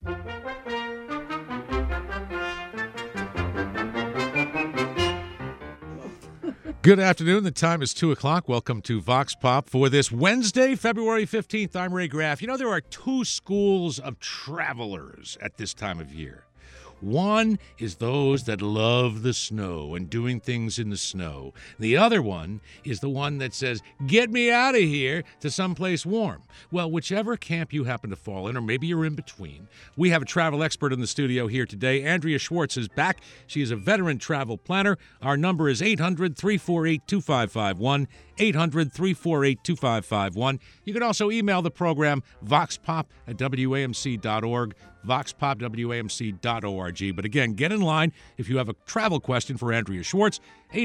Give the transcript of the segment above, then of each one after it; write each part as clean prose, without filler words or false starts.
Good afternoon. The time is 2 o'clock. Welcome to Vox Pop for this Wednesday, February 15th. I'm Ray Graff. You know, there are two schools of travelers at this time of year. One is those that love the snow and doing things in the snow. The other one is the one that says, get me out of here to someplace warm. Well, whichever camp you happen to fall in, or maybe you're in between, we have a travel expert in the studio here today. Andrea Schwartz is back. She is a veteran travel planner. Our number is 800-348-2551, 800-348-2551. You can also email the program, voxpop@wamc.org, voxpop@wamc.org. But again, get in line if you have a travel question for Andrea Schwartz,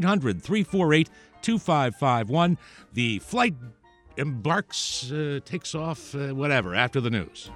800-348-2551. The flight embarks, takes off, whatever, after the news.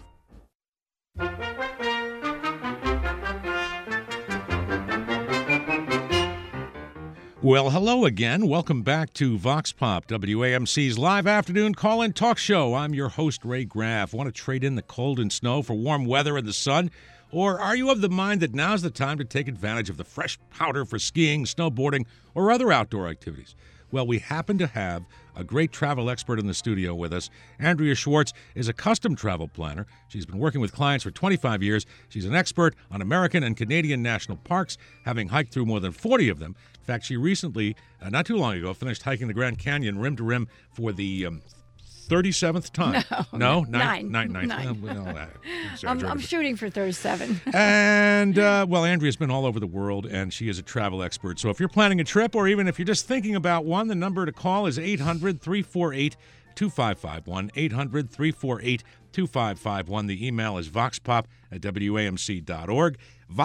Well, hello again. Welcome back to Vox Pop, WAMC's live afternoon call-in talk show. I'm your host, Ray Graff. Want to trade in the cold and snow for warm weather and the sun? Or are you of the mind that now's the time to take advantage of the fresh powder for skiing, snowboarding, or other outdoor activities? Well, we happen to have a great travel expert in the studio with us. Andrea Schwartz is a custom travel planner. She's been working with clients for 25 years. She's an expert on American and Canadian national parks, having hiked through more than 40 of them. In fact, she recently, not too long ago, finished hiking the Grand Canyon rim to rim for the 37th time. No? Nine. I'm shooting for 37. And, well, Andrea's been all over the world, and she is a travel expert. So if you're planning a trip, or even if you're just thinking about one, the number to call is 800-348-2551, 800-348-2551. The email is voxpop@wamc.org,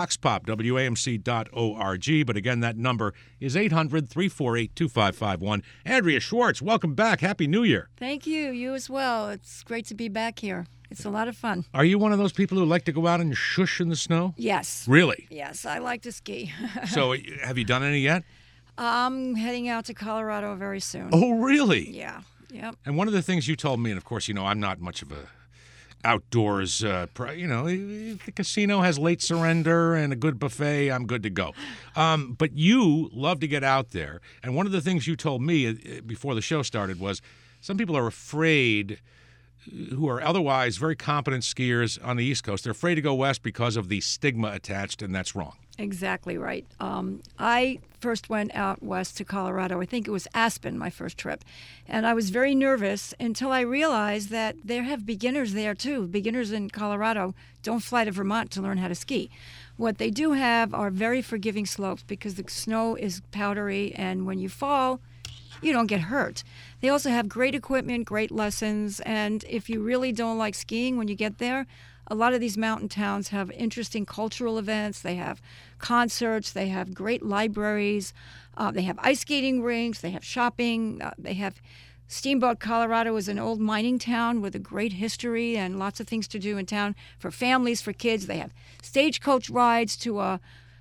voxpop@wamc.org. But again, that number is 800-348-2551. Andrea Schwartz, welcome back. Happy New Year. Thank you. You as well. It's great to be back here. It's a lot of fun. Are you one of those people who like to go out and shush in the snow? Yes. Really? Yes, I like to ski. So have you done any yet? I'm heading out to Colorado very soon. Oh, really? Yeah. Yep. And one of the things you told me, and of course, you know, I'm not much of a outdoors, if the casino has late surrender and a good buffet, I'm good to go. But you love to get out there. And one of the things you told me before the show started was some people are afraid, who are otherwise very competent skiers on the East Coast, they're afraid to go west because of the stigma attached, and that's wrong. Exactly right. I first went out west to Colorado. I think it was Aspen, my first trip. And I was very nervous until I realized that they have beginners there, too. Beginners in Colorado don't fly to Vermont to learn how to ski. What they do have are very forgiving slopes because the snow is powdery, and when you fall, you don't get hurt. They also have great equipment, great lessons, and if you really don't like skiing when you get there, a lot of these mountain towns have interesting cultural events. They have concerts. They have great libraries. They have ice skating rinks. They have shopping. They have Steamboat, Colorado is an old mining town with a great history and lots of things to do in town for families, for kids. They have stagecoach rides to a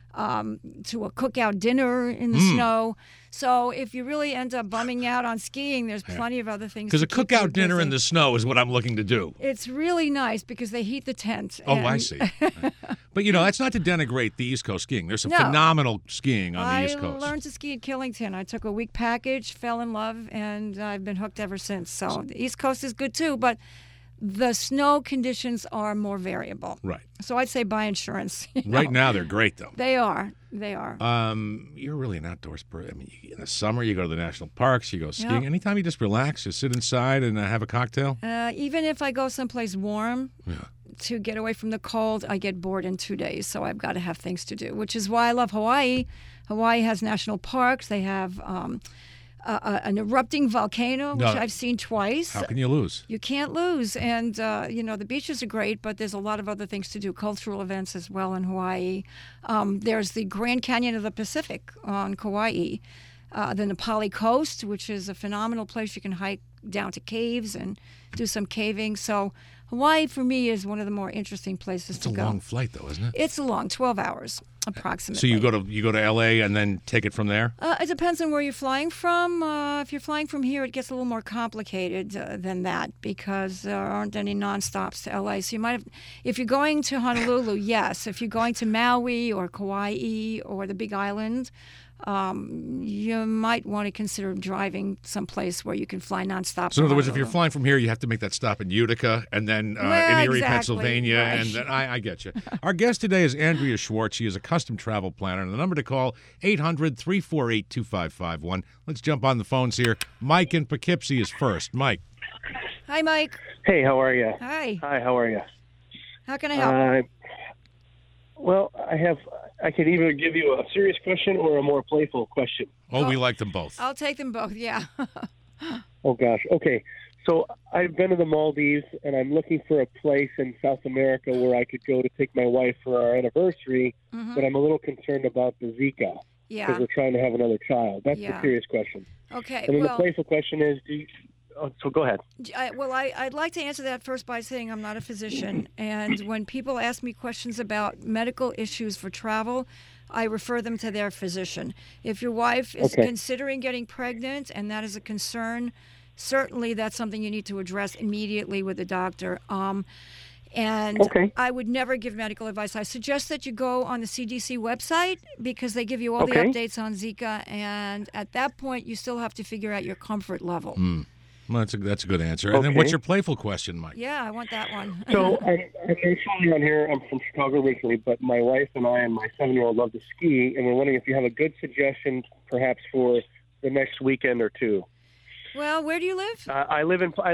cookout dinner in the snow. So if you really end up bumming out on skiing, there's plenty of other things. Because a cookout dinner in the snow is what I'm looking to do. It's really nice because they heat the tent. Oh, I see. But, you know, that's not to denigrate the East Coast skiing. There's some phenomenal skiing on the East Coast. I learned to ski at Killington. I took a week package, fell in love, and I've been hooked ever since. So the East Coast is good, too, but the snow conditions are more variable. Right. So I'd say buy insurance. Right now, they're great, though. They are. They are. You're really an outdoors person. I mean, in the summer, you go to the national parks, you go skiing. Yep. Anytime you just relax, just sit inside and have a cocktail? Even if I go someplace warm to get away from the cold, I get bored in 2 days. So I've got to have things to do, which is why I love Hawaii. Hawaii has national parks. They have an erupting volcano, which I've seen twice. How can you lose? You can't lose. And, the beaches are great, but there's a lot of other things to do, cultural events as well in Hawaii. There's the Grand Canyon of the Pacific on Kauai, the Nepali Coast, which is a phenomenal place. You can hike down to caves and do some caving. So Hawaii, for me, is one of the more interesting places It's to a go. long flight, though, isn't it? It's a long, 12 hours approximately. So you go to L.A. and then take it from there? It depends on where you're flying from. If you're flying from here, it gets a little more complicated than that because there aren't any nonstops to LA. So you might have, if you're going to Honolulu, yes. If you're going to Maui or Kauai or the Big Island, you might want to consider driving someplace where you can fly nonstop. So in other words, if Honolulu. you're flying from here, you have to make that stop in Utica and then in Erie, exactly, Pennsylvania. right. And then I get you. Our guest today is Andrea Schwartz. She is a custom travel planner. And the number to call, 800-348-2551. Let's jump on the phones here. Mike in Poughkeepsie is first. Mike. Hi, Mike. Hey, how are you? Hi. Hi, how are you? How can I help? Well, I could either give you a serious question or a more playful question. Oh, we like them both. I'll take them both, yeah. Oh, gosh. Okay. So I've been to the Maldives, and I'm looking for a place in South America where I could go to take my wife for our anniversary, but I'm a little concerned about the Zika because Yeah. we're trying to have another child. That's Yeah. the serious question. Okay, And then the well... playful question is, so go ahead. I'd like to answer that first by saying I'm not a physician. And when people ask me questions about medical issues for travel, I refer them to their physician. If your wife is Okay. considering getting pregnant and that is a concern, certainly that's something you need to address immediately with the doctor. And Okay. I would never give medical advice. I suggest that you go on the CDC website because they give you all Okay. the updates on Zika. And at that point, you still have to figure out your comfort level. Well, that's a good answer. And then what's Okay. your playful question, Mike? Yeah, I want that one. So I'm on here. I'm from Chicago originally, but my wife and I and my 7-year-old love to ski, and we're wondering if you have a good suggestion, perhaps for the next weekend or two. Well, where do you live? I live in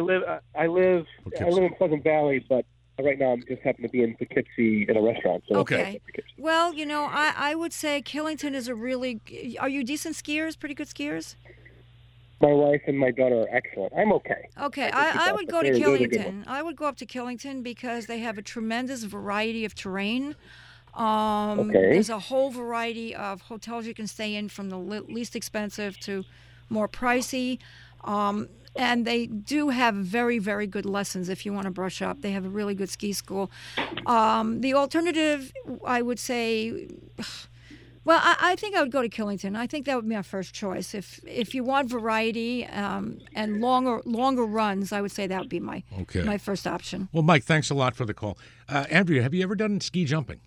Pleasant Valley, but right now I'm just happen to be in Poughkeepsie in a restaurant. So Okay. Well, I would say Killington is a really... Are you decent skiers? Pretty good skiers? My wife and my daughter are excellent. I'm okay. Okay, I would go to Killington. I would go up to Killington because they have a tremendous variety of terrain. There's a whole variety of hotels you can stay in from the least expensive to more pricey. And they do have very, very good lessons if you want to brush up. They have a really good ski school. The alternative, I would say... Well, I think I would go to Killington. I think that would be my first choice. If you want variety and longer runs, I would say that would be my first option. Well, Mike, thanks a lot for the call. Andrea, have you ever done ski jumping?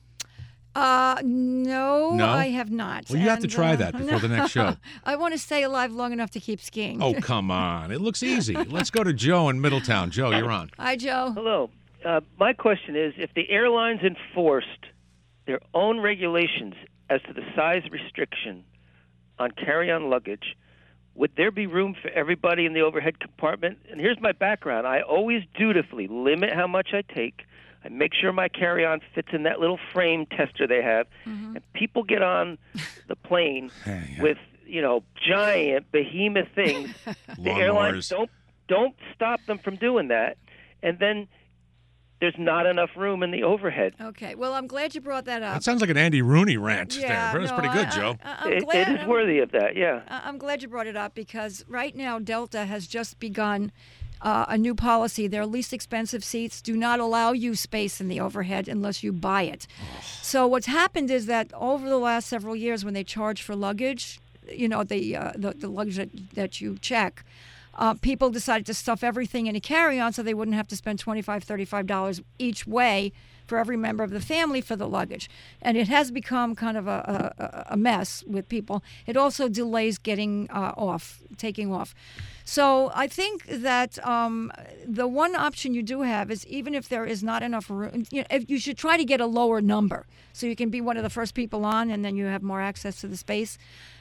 No, I have not. Well, you have to try that before the next show. I want to stay alive long enough to keep skiing. Oh, come on. It looks easy. Let's go to Joe in Middletown. Joe, you're on. Hi, Joe. Hello. My question is, if the airlines enforced their own regulations as to the size restriction on carry-on luggage, would there be room for everybody in the overhead compartment? And here's my background. I always dutifully limit how much I take. I make sure my carry-on fits in that little frame tester they have. And people get on the plane with, giant behemoth things. The airlines don't stop them from doing that. And then there's not enough room in the overhead. Okay. Well, I'm glad you brought that up. That sounds like an Andy Rooney rant Yeah, there. That's pretty good, Joe. I'm glad, it is worthy of that, yeah. I'm glad you brought it up because right now Delta has just begun a new policy. Their least expensive seats do not allow you space in the overhead unless you buy it. So what's happened is that over the last several years when they charge for luggage, the luggage that you check, people decided to stuff everything in a carry-on so they wouldn't have to spend $25, $35 each way for every member of the family for the luggage. And it has become kind of a mess with people. It also delays taking off. So I think that the one option you do have is even if there is not enough room, you should try to get a lower number so you can be one of the first people on and then you have more access to the space.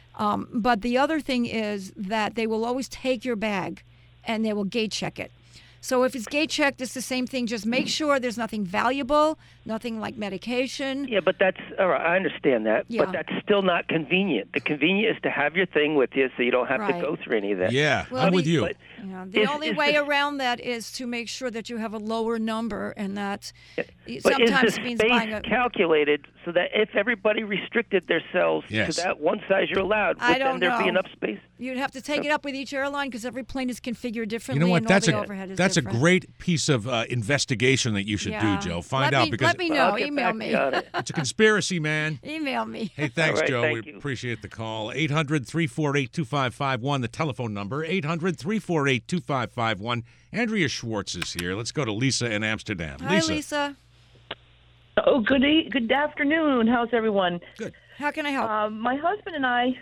But the other thing is that they will always take your bag and they will gate check it. So if it's gate checked, it's the same thing. Just make sure there's nothing valuable, nothing like medication. Yeah, but that's all right. I understand that, Yeah. but that's still not convenient. The convenient is to have your thing with you, so you don't have Right. to go through any of that. Yeah, Well, I'm with you. But The Is- only is way this- around that is to make sure that you have a lower number, and that But sometimes is the means space buying a. calculated so that if everybody restricted themselves Yes. to that one size you're allowed, I would don't then there be know. enough space? You'd have to take it up with each airline because every plane is configured differently. You know what? And all That's the a overhead is that's That's different. a great piece of investigation that you should do, Joe. Find out because Let me know. I'll get Email back me. to you on it. it's a conspiracy, man. Email me. Hey, thanks, All right, Joe. thank We you. appreciate the call. 800-348-2551, the telephone number. 800-348-2551. Andrea Schwartz is here. Let's go to Lisa in Amsterdam. Hi, Lisa. Oh, good afternoon. How's everyone? Good. How can I help? My husband and I,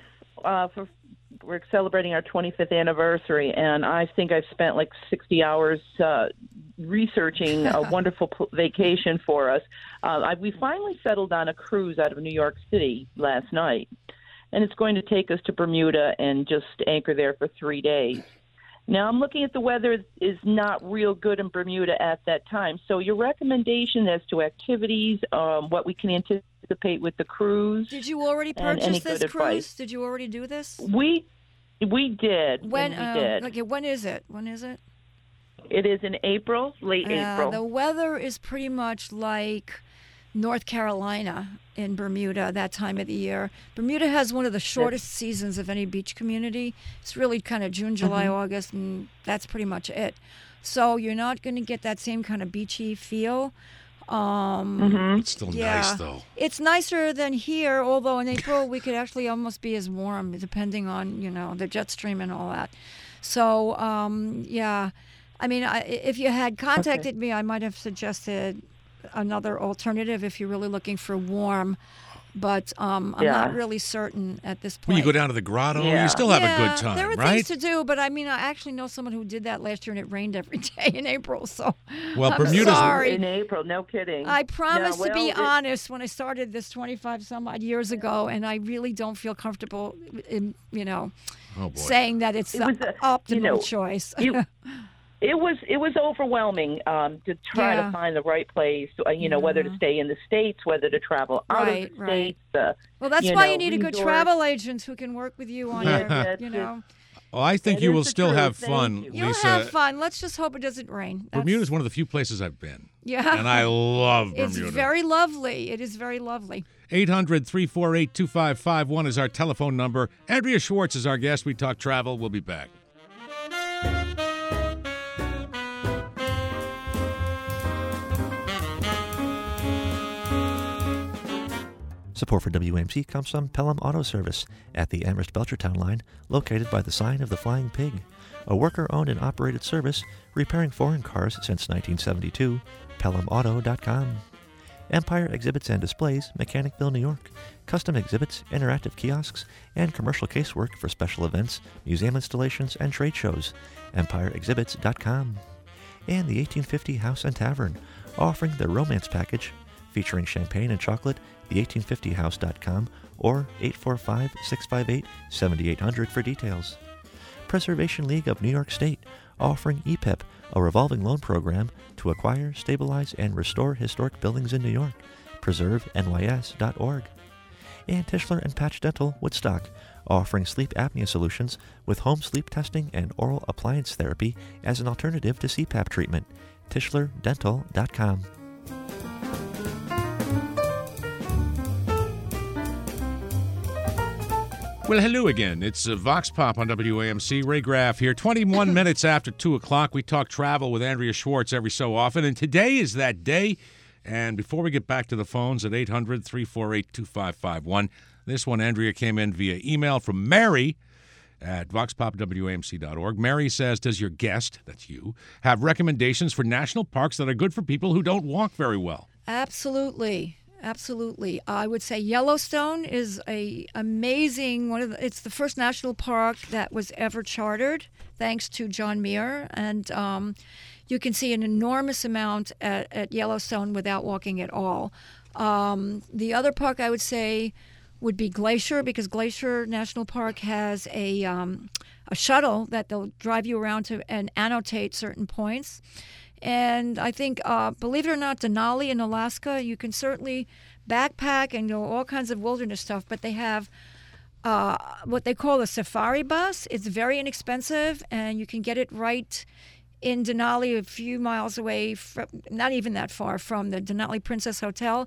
we're celebrating our 25th anniversary, and I think I've spent like 60 hours researching a wonderful vacation for us. We finally settled on a cruise out of New York City last night, and it's going to take us to Bermuda and just anchor there for 3 days. Now, I'm looking at the weather is not real good in Bermuda at that time. So your recommendation as to activities, what we can anticipate with the cruise. Did you already and purchase any this good cruise? advice. Did you already do this? We did. When? We did. Okay, when is it? When is it? It is in April, late April. The weather is pretty much like North Carolina in Bermuda that time of the year. Bermuda has one of the shortest seasons of any beach community. It's really kind of June, July, August, and that's pretty much it. So you're not going to get that same kind of beachy feel. It's still nice, though. It's nicer than here, although in April we could actually almost be as warm, depending on, the jet stream and all that. So, yeah. I mean, if you had contacted me, I might have suggested another alternative if you're really looking for warm. But I'm not really certain at this point. When you go down to the grotto, Yeah. you still have a good time, there are right? things to do, but I mean, I actually know someone who did that last year, and it rained every day in April. So, Well, I'm Bermuda's- sorry. In April, no kidding. I promise to be well, honest when I started this 25 some odd years ago, and I really don't feel comfortable in, Oh, boy. saying that it's It the was optimal choice. It was overwhelming to try to find the right place. Whether to stay in the States, whether to travel out Right, of the right. States. Well, that's why you need a good resort. travel agent who can work with you on Yeah, your, Well, I think That you is will the still truth. have Thank fun, you. You'll Lisa. have fun. Let's just hope it doesn't rain. Bermuda is one of the few places I've been. Yeah. And I love It's Bermuda. very lovely. It is very lovely. 800-348-2551 is our telephone number. Andrea Schwartz is our guest. We talk travel. We'll be back. Support for WAMC comes from Pelham Auto Service at the Amherst Belchertown line, located by the sign of the Flying Pig. A worker-owned and operated service repairing foreign cars since 1972. PelhamAuto.com. Empire Exhibits and Displays, Mechanicville, New York. Custom exhibits, interactive kiosks, and commercial casework for special events, museum installations, and trade shows. EmpireExhibits.com. And the 1850 House and Tavern, offering the Romance Package, featuring champagne and chocolate, the1850house.com or 845-658-7800 for details. Preservation League of New York State, offering EPIP, a revolving loan program to acquire, stabilize, and restore historic buildings in New York. PreserveNYS.org. And Tischler and Patch Dental, Woodstock, offering sleep apnea solutions with home sleep testing and oral appliance therapy as an alternative to CPAP treatment. TischlerDental.com. Well, hello again. It's Vox Pop on WAMC. Ray Graff here. 21 minutes after 2 o'clock, we talk travel with Andrea Schwartz every so often, and today is that day. And before we get back to the phones at 800-348-2551, this one, Andrea, came in via email from Mary at voxpopwamc.org. Mary says, does your guest, that's you, have recommendations for national parks that are good for people who don't walk very well? Absolutely. Absolutely. I would say Yellowstone is a amazing it's the first national park that was ever chartered, thanks to John Muir. And you can see an enormous amount at Yellowstone without walking at all. The other park I would say would be Glacier, because Glacier National Park has a shuttle that they'll drive you around to and annotate certain points. And I think, believe it or not, Denali in Alaska, you can certainly backpack and do all kinds of wilderness stuff, but they have what they call a safari bus. It's very inexpensive, and you can get it right in Denali, a few miles away, from, not even that far from the Denali Princess Hotel.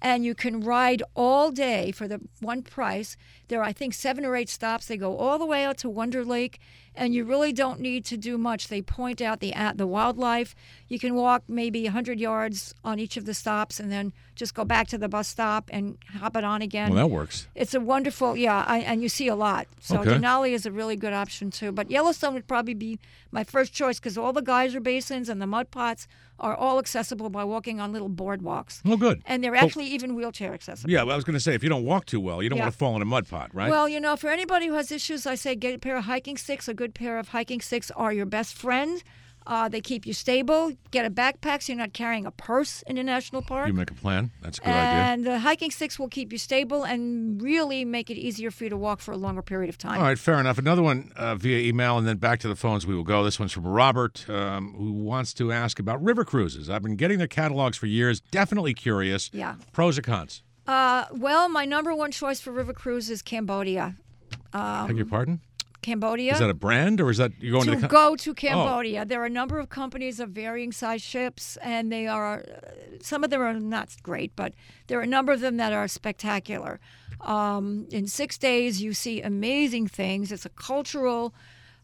and you can ride all day for the one price. There are, I think, 7 or 8 stops. They go all the way out to Wonder Lake, and you really don't need to do much. They point out the wildlife. You can walk maybe 100 yards on each of the stops and then just go back to the bus stop and hop it on again. Well, that works. It's a wonderful, and you see a lot. So Okay. Denali is a really good option too. But Yellowstone would probably be my first choice because all the geyser basins and the mud pots are all accessible by walking on little boardwalks. Oh, good. And they're actually even wheelchair accessible. Yeah, well, I was going to say, if you don't walk too well, you don't Yeah. want to fall in a mud pot, right? Well, for anybody who has issues, I say get a pair of hiking sticks. A good pair of hiking sticks are your best friend. They keep you stable. Get a backpack so you're not carrying a purse in a national park. You make a plan. That's a good idea. And the hiking sticks will keep you stable and really make it easier for you to walk for a longer period of time. All right, fair enough. Another one via email, and then back to the phones we will go. This one's from Robert, who wants to ask about river cruises. I've been getting their catalogs for years. Definitely curious. Yeah. Pros or cons? Well, my number one choice for river cruise is Cambodia. Beg your pardon? Cambodia. Is that a brand, or is that you're going to to go to Cambodia? There are a number of companies of varying size ships, and they are some of them are not great, but there are a number of them that are spectacular. In 6 days, you see amazing things. It's a cultural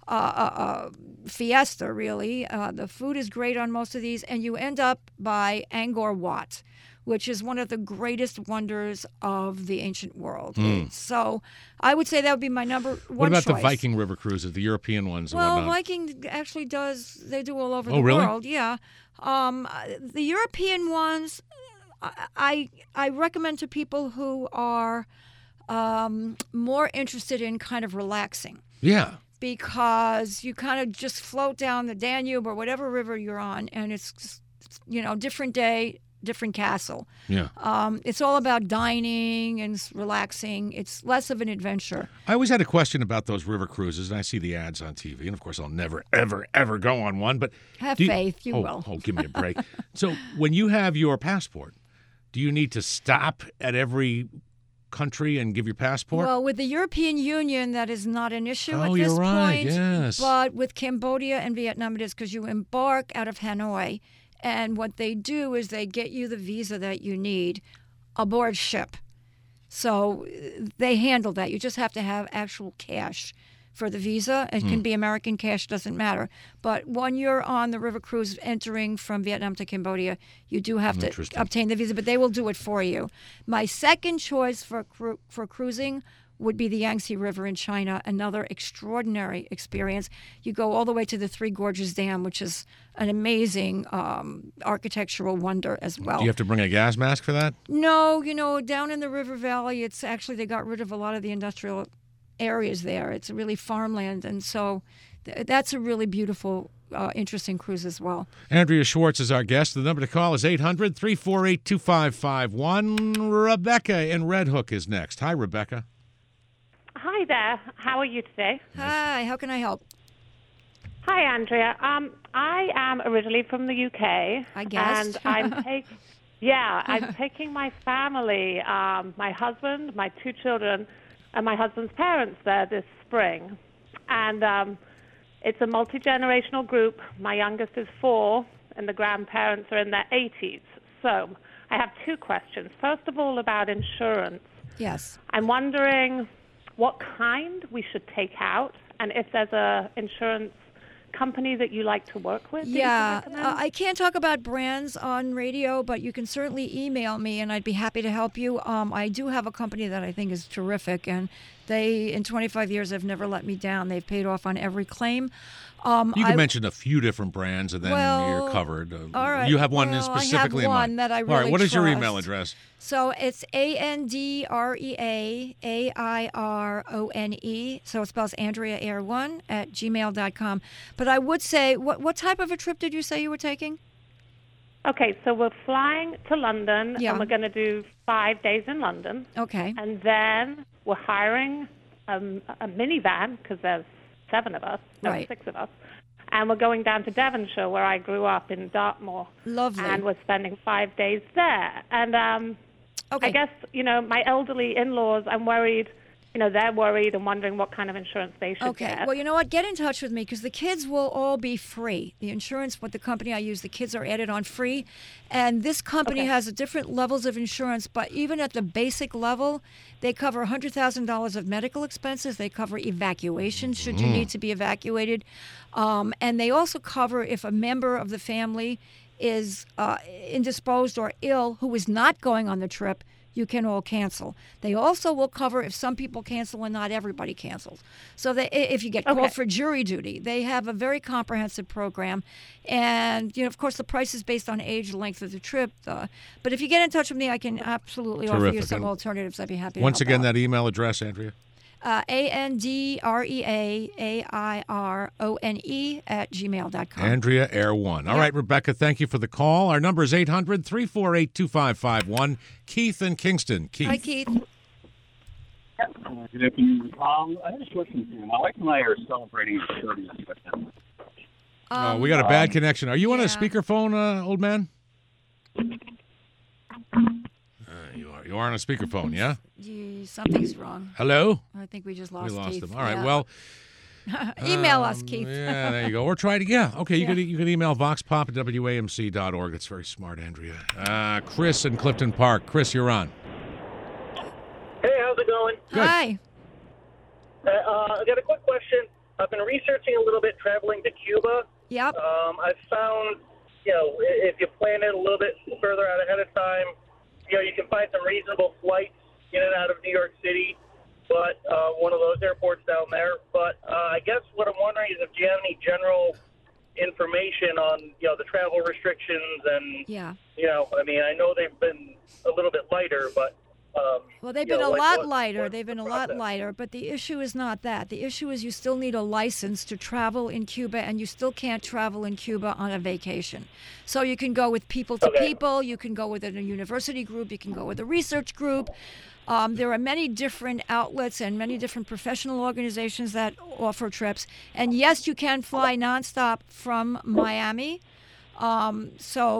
fiesta, really. The food is great on most of these, and you end up by Angkor Wat, which is one of the greatest wonders of the ancient world. So I would say that would be my number one What about choice. the Viking river cruises, the European ones and Well, whatnot? Viking actually they do all over Oh, the really? world. Yeah. The European ones, I recommend to people who are more interested in kind of relaxing. Yeah. Because you kind of just float down the Danube or whatever river you're on, and it's, different day, different castle. Yeah. It's all about dining and relaxing. It's less of an adventure. I always had a question about those river cruises, and I see the ads on TV, and of course I'll never, ever, ever go on one. But Have faith, you oh, will. Oh, give me a break. So when you have your passport, do you need to stop at every country and give your passport? Well, with the European Union, that is not an issue at Oh, this you're right, point. yes. But with Cambodia and Vietnam, it is because you embark out of Hanoi, and what they do is they get you the visa that you need aboard ship. So they handle that. You just have to have actual cash for the visa. It can be American cash, doesn't matter. But when you're on the river cruise entering from Vietnam to Cambodia, you do have to obtain the visa, but they will do it for you. My second choice for cruising would be the Yangtze River in China, another extraordinary experience. You go all the way to the Three Gorges Dam, which is an amazing architectural wonder as well. Do you have to bring a gas mask for that? No, down in the river valley, it's actually, they got rid of a lot of the industrial areas there. It's really farmland, and so that's a really beautiful, interesting cruise as well. Andrea Schwartz is our guest. The number to call is 800-348-2551. Rebecca in Red Hook is next. Hi, Rebecca. Hi there. How are you today? Hi, how can I help? Hi, Andrea. I am originally from the UK. I guessed. And I'm taking my family, my husband, my 2 children, and my husband's parents there this spring. And it's a multi-generational group. My youngest is 4, and the grandparents are in their 80s. So I have 2 questions. First of all, about insurance. Yes. I'm wondering what kind we should take out, and if there's a insurance company that you like to work with. Yeah, I can't talk about brands on radio, but you can certainly email me, and I'd be happy to help you. I do have a company that I think is terrific, and they, in 25 years, have never let me down. They've paid off on every claim. You can mention a few different brands, and then you're covered. All right. You have one specifically I have one in mind. that I really All right. What is your trust. email address? So it's AndreaAirone. So it spells AndreaAir1@gmail.com. But I would say, what type of a trip did you say you were taking? Okay, so we're flying to London, Yeah. and we're going to do 5 days in London. Okay. And then we're hiring a minivan, because there's 7 of us, Right. 6 of us. And we're going down to Devonshire, where I grew up in Dartmoor. Lovely. And we're spending 5 days there. And Okay. I guess, my elderly in-laws, I'm worried they're worried and wondering what kind of insurance they should Okay. get. Well, you know what? Get in touch with me because the kids will all be free. The insurance, what the company I use, the kids are added on free. And this company has different levels of insurance, but even at the basic level, they cover $100,000 of medical expenses. They cover evacuation should you need to be evacuated. And they also cover if a member of the family is indisposed or ill who is not going on the trip, you can all cancel. They also will cover if some people cancel and not everybody cancels. So if you get called for jury duty, they have a very comprehensive program. And, of course, the price is based on age, length of the trip. But if you get in touch with me, I can absolutely offer you some alternatives. I'd be happy to Once help again, out. that email address, Andrea? AndreaAiron@gmail.com. Andrea Air One. All right, Rebecca, thank you for the call. Our number is 800-348-2551. Keith in Kingston. Keith. Hi, Keith. Good afternoon. I have a question for you. My wife and I are celebrating our 30th birthday. We got a bad connection. Are you on a speakerphone, old man? You are on a speakerphone, yeah? Something's wrong. Hello? I think we just lost Keith. Him. All right, well. Email us, Keith. Yeah, there you go. Or try it. Yeah, okay. You could email voxpop@wamc.org. That's very smart, Andrea. Chris in Clifton Park. Chris, you're on. Hey, how's it going? Good. Hi. I got a quick question. I've been researching a little bit traveling to Cuba. Yep. I've found, if you plan it a little bit further out ahead of time, you can find some reasonable flights in and out of New York City, but one of those airports down there. But I guess what I'm wondering is if you have any general information on, the travel restrictions and, I know they've been a little bit lighter, but well, they've been a lot lighter. They've been a lot lighter, but the issue is not that. The issue is you still need a license to travel in Cuba, and you still can't travel in Cuba on a vacation. So you can go with people to people, you can go with a university group, you can go with a research group. There are many different outlets and many different professional organizations that offer trips. And yes, you can fly nonstop from Miami. And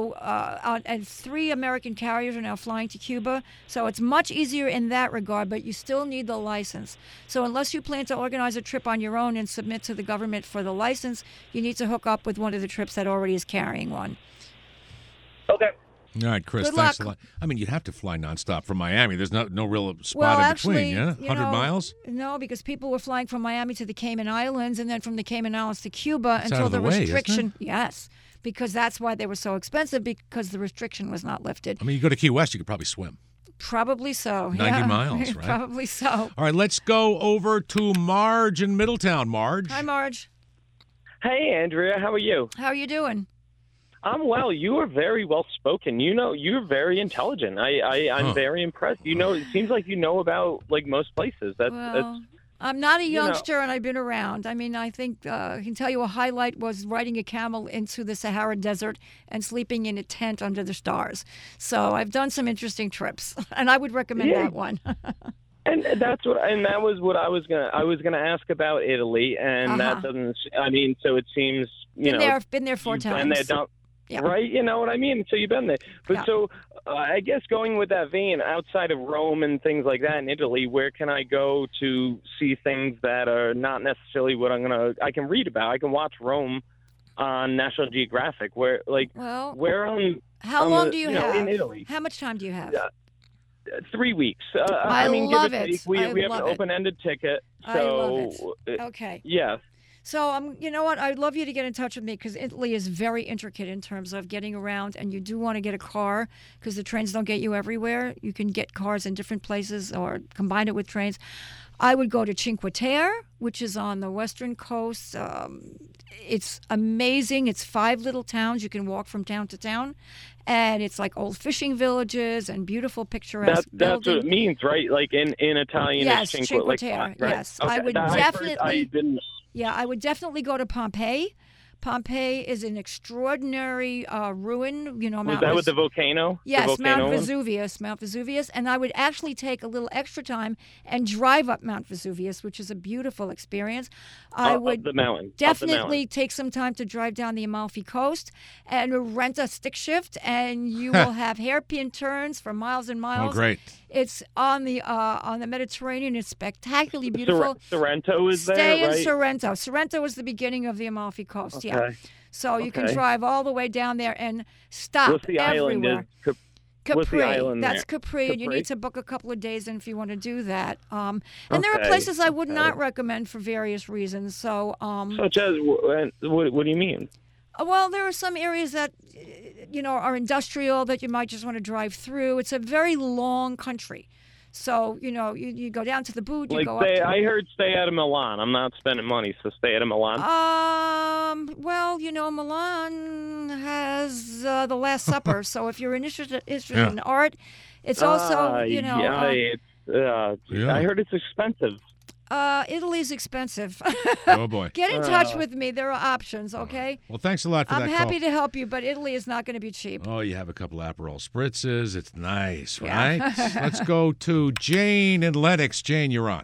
3 American carriers are now flying to Cuba. So it's much easier in that regard, but you still need the license. So unless you plan to organize a trip on your own and submit to the government for the license, you need to hook up with one of the trips that already is carrying one. Okay. All right, Chris, Good thanks luck. a lot. I mean, you'd have to fly nonstop from Miami. There's no real spot in between, yeah? 100 miles? No, because people were flying from Miami to the Cayman Islands and then from the Cayman Islands to Cuba It's until out of the the way, isn't restriction. it? Yes, because that's why they were so expensive, because the restriction was not lifted. I mean, you go to Key West, you could probably swim. Probably so. 90 miles, right? Probably so. All right, let's go over to Marge in Middletown. Marge. Hi, Marge. Hey, Andrea. How are you? How are you doing? I'm well. You are very well spoken. You're very intelligent. I'm very impressed. It seems like you know about most places. I'm not a youngster, and I've been around. I mean, I think I can tell you a highlight was riding a camel into the Sahara Desert and sleeping in a tent under the stars. So I've done some interesting trips, and I would recommend that one. And that was what I was gonna ask about Italy, and that doesn't. I mean, so it seems been there 4 times. And they don't. Yeah. Right, you know what I mean? So you've been there. But so I guess going with that vein, outside of Rome and things like that in Italy, where can I go to see things that are not necessarily what I can read about? I can watch Rome on National Geographic. How long do you have? In Italy. How much time do you have? 3 weeks. I mean, love it. We have an open-ended ticket. So, I love it. Okay. Yeah. So, you know what? I'd love you to get in touch with me because Italy is very intricate in terms of getting around, and you do want to get a car because the trains don't get you everywhere. You can get cars in different places or combine it with trains. I would go to Cinque Terre, which is on the western coast. It's amazing. It's 5 little towns. You can walk from town to town. And it's like old fishing villages and beautiful picturesque buildings. That's what it means, right? Like in Italian, yes, it's Cinque Terre. Right? Yes, Okay. I would I definitely. didn't. Yeah, I would definitely go to Pompeii. Pompeii is an extraordinary ruin. You know, Was that with the volcano? Yes, the volcano Mount one? Vesuvius. Mount Vesuvius. And I would actually take a little extra time and drive up Mount Vesuvius, which is a beautiful experience. I would up the mountain. definitely take some time to drive down the Amalfi Coast and rent a stick shift, and you will have hairpin turns for miles and miles. Oh, great. It's on the Mediterranean. It's spectacularly beautiful. Sorrento is Stay there, right? in Sorrento. Sorrento is the beginning of the Amalfi Coast. Yeah. Okay. So you can Okay. drive all the way down there and stop What's the island? everywhere. What's the Capri. island That's there? Capri, and you Capri? need to book a couple of days in if you want to do that. And there are Okay, places I would okay. not recommend for various reasons. So, Such as, what do you mean? well, there are some areas that, are industrial that you might just want to drive through. It's a very long country. So, you go down to the boot, you Like, go up to... I heard stay out of Milan. I'm not spending money, so stay out of Milan. Well, Milan has The Last Supper. So if you're interested in art, it's also, I heard it's expensive. Italy's expensive. Oh, boy. Get in touch with me. There are options, okay? Well, thanks a lot for I'm that happy call. to help you, but Italy is not going to be cheap. Oh, you have a couple Aperol spritzes. It's nice, Yeah. right? Let's go to Jane in Lenox. Jane, you're on.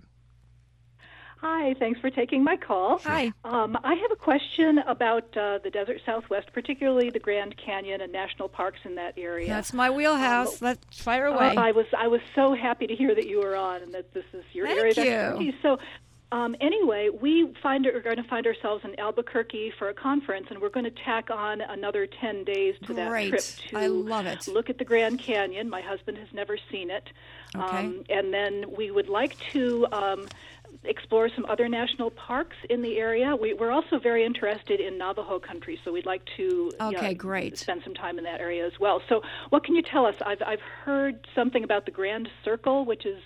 Hi, thanks for taking my call. Hi. I have a question about the Desert Southwest, particularly the Grand Canyon and national parks in that area. That's my wheelhouse. Let's fire away. I was so happy to hear that you were on and that this is your area of Thank you. expertise. So, anyway, we are going to find ourselves in Albuquerque for a conference, and we're going to tack on another 10 days to that Great. trip to I love it. look at the Grand Canyon. My husband has never seen it. Okay. And then we would like to explore some other national parks in the area. We're also very interested in Navajo country, so we'd like to great. spend some time in that area as well. So what can you tell us? I've heard something about the Grand Circle, which is...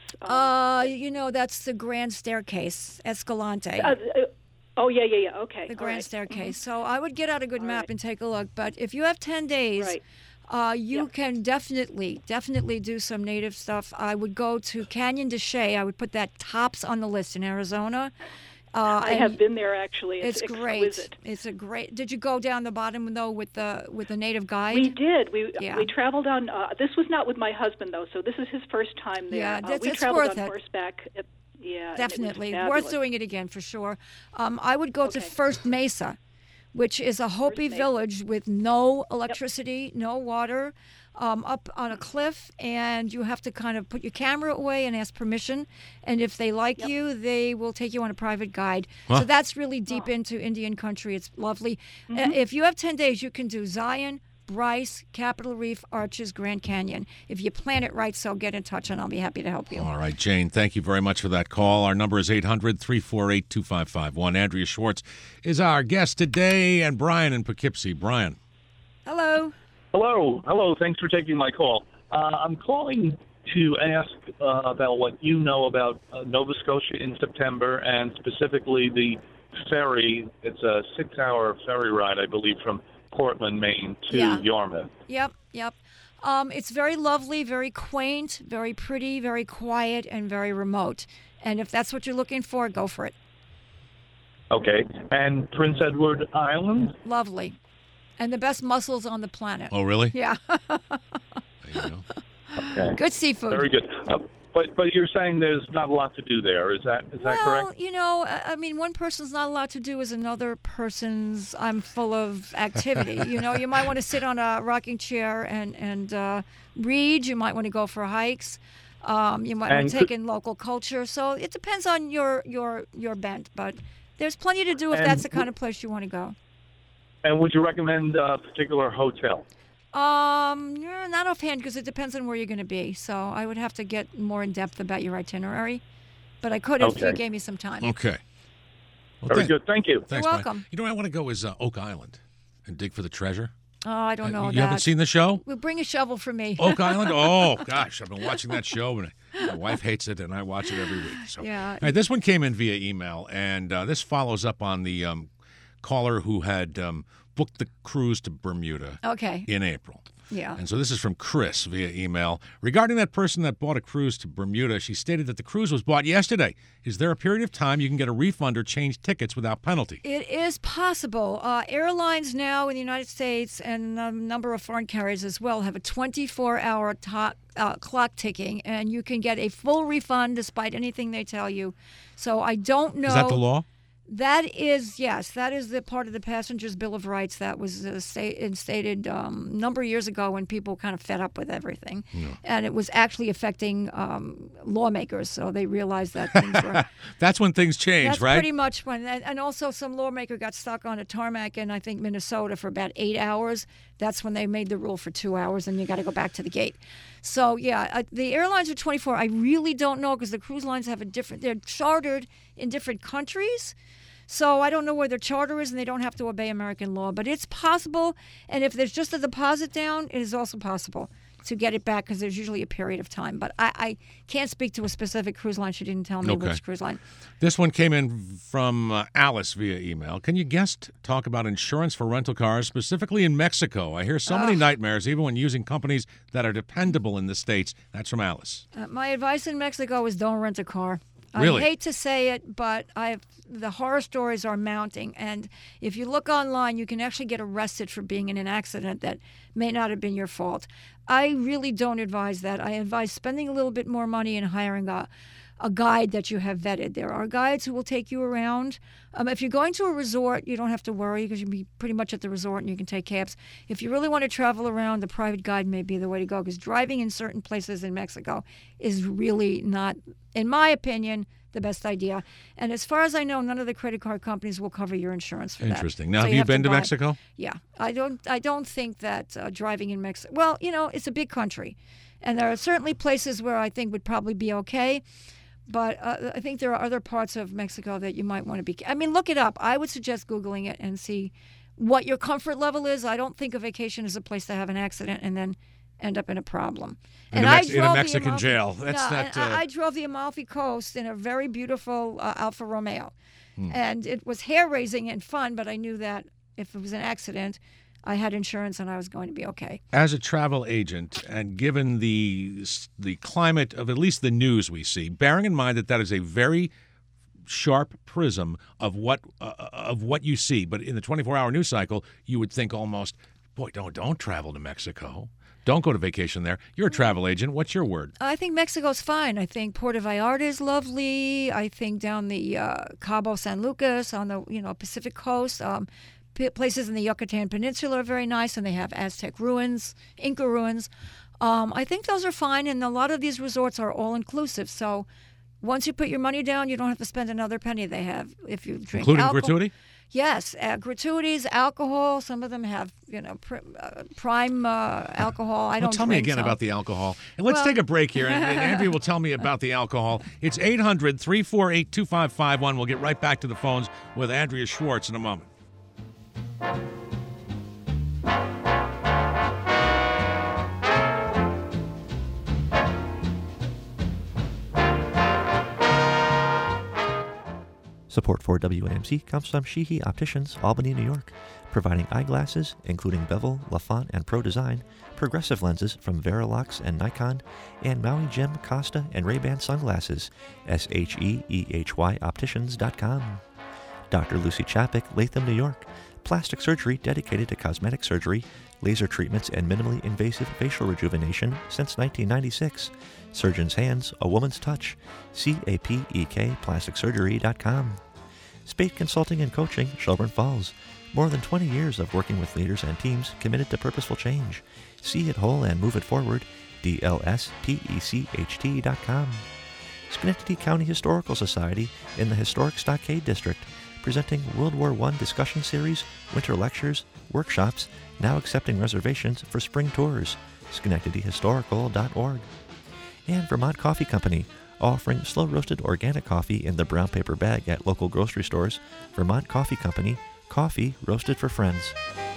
that's the Grand Staircase, Escalante. Oh, yeah, okay. The All Grand right. Staircase. Mhm. So I would get out a good map and take a look. But if you have 10 days, Right. you can definitely do some native stuff. I would go to Canyon de Chelly. I would put that tops on the list in Arizona. I have been there, actually. It's great. Exquisite. It's a great. Did you go down the bottom though with the native guide? We did. We Yeah. traveled on. This was not with my husband though, so this is his first time there. Yeah, we it's traveled worth on it. horseback. Yeah, Definitely and it was worth fabulous. doing it again for sure. I would go to First Mesa, which is a Hopi village with no electricity, no water, up on a cliff, and you have to kind of put your camera away and ask permission. And if they like you, they will take you on a private guide. Huh. So that's really deep into Indian country. It's lovely. If you have 10 days, you can do Zion, Bryce, Capitol Reef, Arches, Grand Canyon. If you plan it right, so get in touch, and I'll be happy to help you. All right, Jane, thank you very much for that call. Our number is 800-348-2551. Andrea Schwartz is our guest today, and Brian in Poughkeepsie. Brian. Hello. Hello. Thanks for taking my call. I'm calling to ask about what you know about Nova Scotia in September, and specifically the ferry. It's a 6-hour ferry ride, I believe, from Portland, Maine to Yarmouth. Yep. It's very lovely, very quaint, very pretty, very quiet, and very remote. And if that's what you're looking for, go for it. Okay. And Prince Edward Island? Lovely. And the best mussels on the planet. Oh, really? Yeah. There you go. Okay. Good seafood. Very good. But you're saying there's not a lot to do there. Is that correct? Well, I mean, one person's not allowed to do as another person's I'm full of activity. You might want to sit on a rocking chair and read. You might want to go for hikes. You might want to take in local culture. So it depends on your bent. But there's plenty to do if that's the kind of place you want to go. And would you recommend a particular hotel? Yeah, not offhand because it depends on where you're going to be. So I would have to get more in depth about your itinerary, but I could if you gave me some time. Okay. Well, Very good. Thank you. Thanks, You're Brian. welcome. You know where I want to go is Oak Island and dig for the treasure. Oh, I don't know. You haven't seen the show? Well, bring a shovel for me. Oak Island? Oh, gosh. I've been watching that show, and my wife hates it, and I watch it every week. So. Yeah. All right, this one came in via email, and this follows up on the caller who had booked the cruise to Bermuda Okay. in April. Yeah. And so this is from Chris via email. Regarding that person that bought a cruise to Bermuda, she stated that the cruise was bought yesterday. Is there a period of time you can get a refund or change tickets without penalty? It is possible. Airlines now in the United States and a number of foreign carriers as well have a 24-hour clock ticking, and you can get a full refund despite anything they tell you. So I don't know. Is that the law? That is, yes, that is the part of the Passenger's Bill of Rights that was instated a number of years ago when people kind of fed up with everything. Yeah. And it was actually affecting lawmakers, so they realized that things were... That's when things change, that's right? Pretty much when... And also some lawmaker got stuck on a tarmac in, I think, Minnesota for about 8 hours. That's when they made the rule for 2 hours, and you got to go back to the gate. So, yeah, the airlines are 24. I really don't know because the cruise lines have a different... They're chartered in different countries. So I don't know where their charter is, and they don't have to obey American law. But it's possible, and if there's just a deposit down, it is also possible to get it back because there's usually a period of time. But I can't speak to a specific cruise line. She didn't tell me which cruise line. This one came in from Alice via email. Can you talk about insurance for rental cars, specifically in Mexico? I hear so many nightmares, even when using companies that are dependable in the States. That's from Alice. My advice in Mexico is don't rent a car. Really? I hate to say it, but the horror stories are mounting. And if you look online, you can actually get arrested for being in an accident that may not have been your fault. I really don't advise that. I advise spending a little bit more money and hiring a guide that you have vetted. There are guides who will take you around. If you're going to a resort, you don't have to worry because you'll be pretty much at the resort and you can take cabs. If you really want to travel around, the private guide may be the way to go because driving in certain places in Mexico is really not, in my opinion, the best idea. And as far as I know, none of the credit card companies will cover your insurance for that. Interesting. Now, have you been to Mexico? Yeah. I don't think that driving in Mexico, well, it's a big country. And there are certainly places where I think would probably be okay. But I think there are other parts of Mexico that you might want to be... I mean, look it up. I would suggest Googling it and see what your comfort level is. I don't think a vacation is a place to have an accident and then end up in a problem. In a Mexican jail. I drove the Amalfi Coast in a very beautiful Alfa Romeo. And it was hair-raising and fun, but I knew that if it was an accident... I had insurance and I was going to be okay. As a travel agent, and given the climate of at least the news we see, bearing in mind that is a very sharp prism of what you see, but in the 24-hour news cycle, you would think almost, boy, don't travel to Mexico. Don't go to vacation there. You're a travel agent. What's your word? I think Mexico's fine. I think Puerto Vallarta is lovely. I think down the Cabo San Lucas on the Pacific coast. Places in the Yucatan Peninsula are very nice, and they have Aztec ruins, Inca ruins. I think those are fine, and a lot of these resorts are all-inclusive. So once you put your money down, you don't have to spend another penny. They have, if you drink including alcohol. Gratuity? Yes, gratuities, alcohol. Some of them have, prime alcohol. I don't tell me again about the alcohol. And let's take a break here, and Andrea will tell me about the alcohol. It's 800-348-2551. We'll get right back to the phones with Andrea Schwartz in a moment. Support for WAMC comes from Sheehy Opticians, Albany, New York, providing eyeglasses, including Bevel, LaFont, and Pro Design, progressive lenses from Verilux and Nikon, and Maui Jim, Costa, and Ray-Ban sunglasses, SHEEHYopticians.com. Dr. Lucy Chapik, Latham, New York, plastic surgery dedicated to cosmetic surgery, laser treatments, and minimally invasive facial rejuvenation since 1996. Surgeon's Hands, A Woman's Touch. CAPEKPlasticsurgery.com. Spade Consulting and Coaching, Shelburne Falls. More than 20 years of working with leaders and teams committed to purposeful change. See it whole and move it forward. DLSPECHT.com. Schenectady County Historical Society in the historic Stockade District, presenting World War I discussion series, winter lectures, workshops, now accepting reservations for spring tours. SchenectadyHistorical.org. And Vermont Coffee Company, offering slow-roasted organic coffee in the brown paper bag at local grocery stores. Vermont Coffee Company, coffee roasted for friends.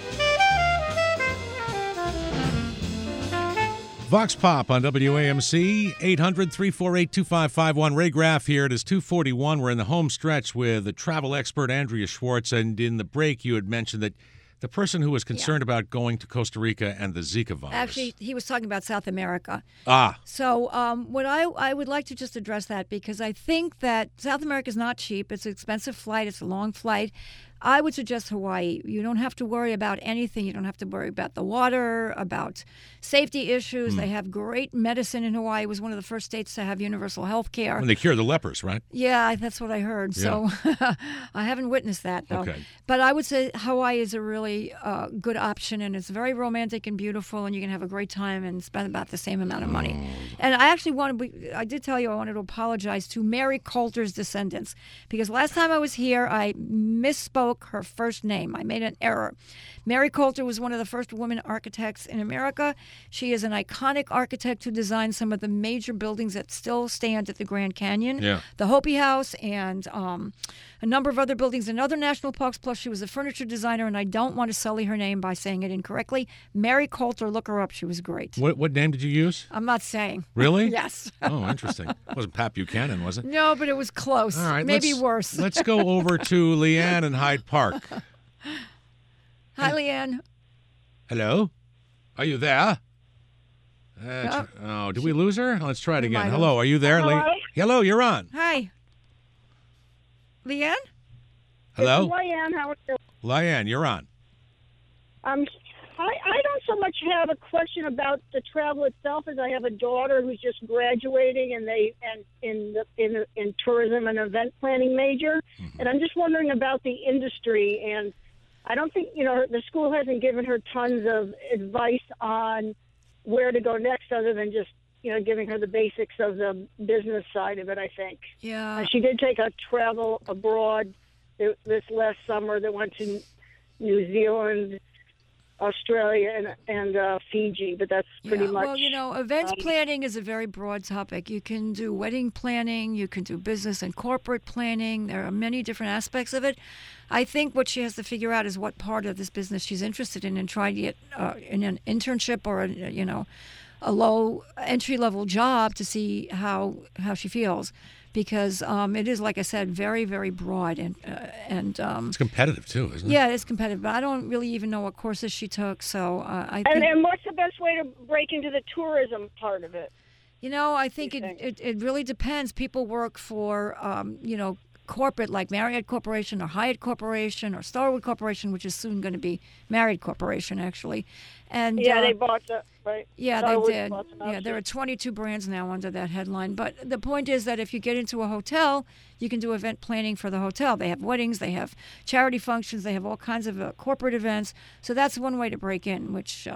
Vox Pop on WAMC, 800-348-2551. Ray Graff here. It is 2:41. We're in the home stretch with the travel expert Andrea Schwartz. And in the break, you had mentioned that the person who was concerned about going to Costa Rica and the Zika virus. Actually, he was talking about South America. Ah. So what I would like to just address that, because I think that South America is not cheap. It's an expensive flight. It's a long flight. I would suggest Hawaii. You don't have to worry about anything. You don't have to worry about the water, about safety issues. They have great medicine in Hawaii. It was one of the first states to have universal health care. When they cure the lepers, right? Yeah, that's what I heard. Yeah. So I haven't witnessed that, though. Okay. But I would say Hawaii is a really good option, and it's very romantic and beautiful, and you can have a great time and spend about the same amount of money. And I actually I did tell you I wanted to apologize to Mary Coulter's descendants, because last time I was here, I misspoke her first name. I made an error. Mary Coulter was one of the first women architects in America. She is an iconic architect who designed some of the major buildings that still stand at the Grand Canyon, the Hopi House, and a number of other buildings in other national parks. Plus, she was a furniture designer, and I don't want to sully her name by saying it incorrectly. Mary Coulter, look her up. She was great. What name did you use? I'm not saying. Really? Yes. Oh, interesting. It wasn't Pat Buchanan, was it? No, but it was close. All right, maybe worse. Let's go over to Leanne in Hyde Park. Hi, Leanne. Hello? Are you there? Did we lose her? Let's try it again. Hello, are you there? Hello? Hello, you're on. Hi. Leanne? Hello? This is Leanne. How are you? Leanne, you're on. I don't so much have a question about the travel itself as I have a daughter who's just graduating in tourism and event planning major, and I'm just wondering about the industry. And I don't think the school hasn't given her tons of advice on where to go next, other than just giving her the basics of the business side of it. I think. Yeah. She did take a travel abroad this last summer that went to New Zealand, Australia, and Fiji, but that's pretty much. Well, events planning is a very broad topic. You can do wedding planning, you can do business and corporate planning. There are many different aspects of it. I think what she has to figure out is what part of this business she's interested in, and try to get in an internship or a low entry-level job to see how she feels. Because it is, like I said, very, very broad and it's competitive too, isn't it? Yeah, it's competitive. But I don't really even know what courses she took, so I think. And what's the best way to break into the tourism part of it? I think it really depends. People work for corporate, like Marriott Corporation or Hyatt Corporation or Starwood Corporation, which is soon going to be Marriott Corporation, actually. And they bought that, right? Yeah, Starwood they did. Yeah, there are 22 brands now under that headline. But the point is that if you get into a hotel, you can do event planning for the hotel. They have weddings, they have charity functions, they have all kinds of corporate events. So that's one way to break in, which